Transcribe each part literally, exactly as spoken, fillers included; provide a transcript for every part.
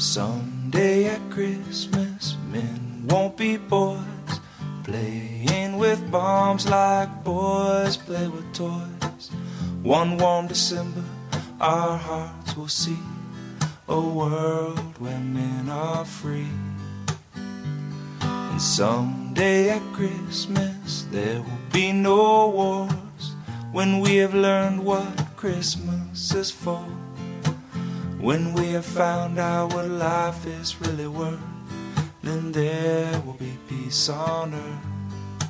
Someday at Christmas, men won't be boys, playing with bombs like boys play with toys. One warm December, our hearts will see a world where men are free. And someday at Christmas, there will be no wars, when we have learned what Christmas is for. When we have found out what life is really worth, then there will be peace on earth.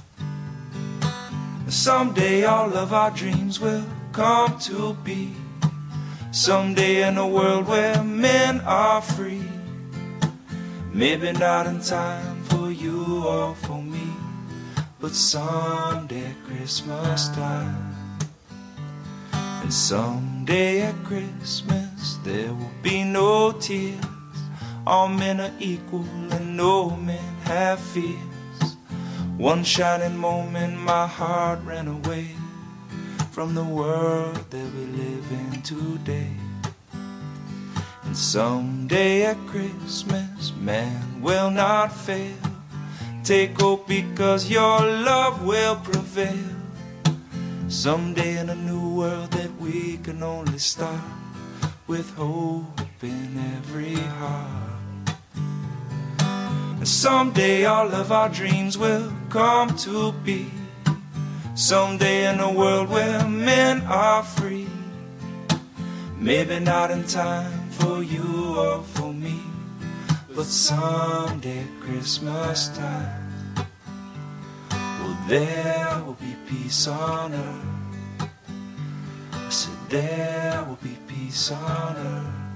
Someday all of our dreams will come to be. Someday in a world where men are free. Maybe not in time for you or for me, but someday at Christmas time. And someday at Christmas there will be no tears. All men are equal and no men have fears. One shining moment my heart ran away from the world that we live in today. And someday at Christmas man will not fail. Take hope because your love will prevail. Someday in a new world that we can only start with hope in every heart. And someday all of our dreams will come to be. Someday in a world where men are free. Maybe not in time for you or for me, but someday at Christmas time, well, there will be peace on earth. I said there will be peace on earth.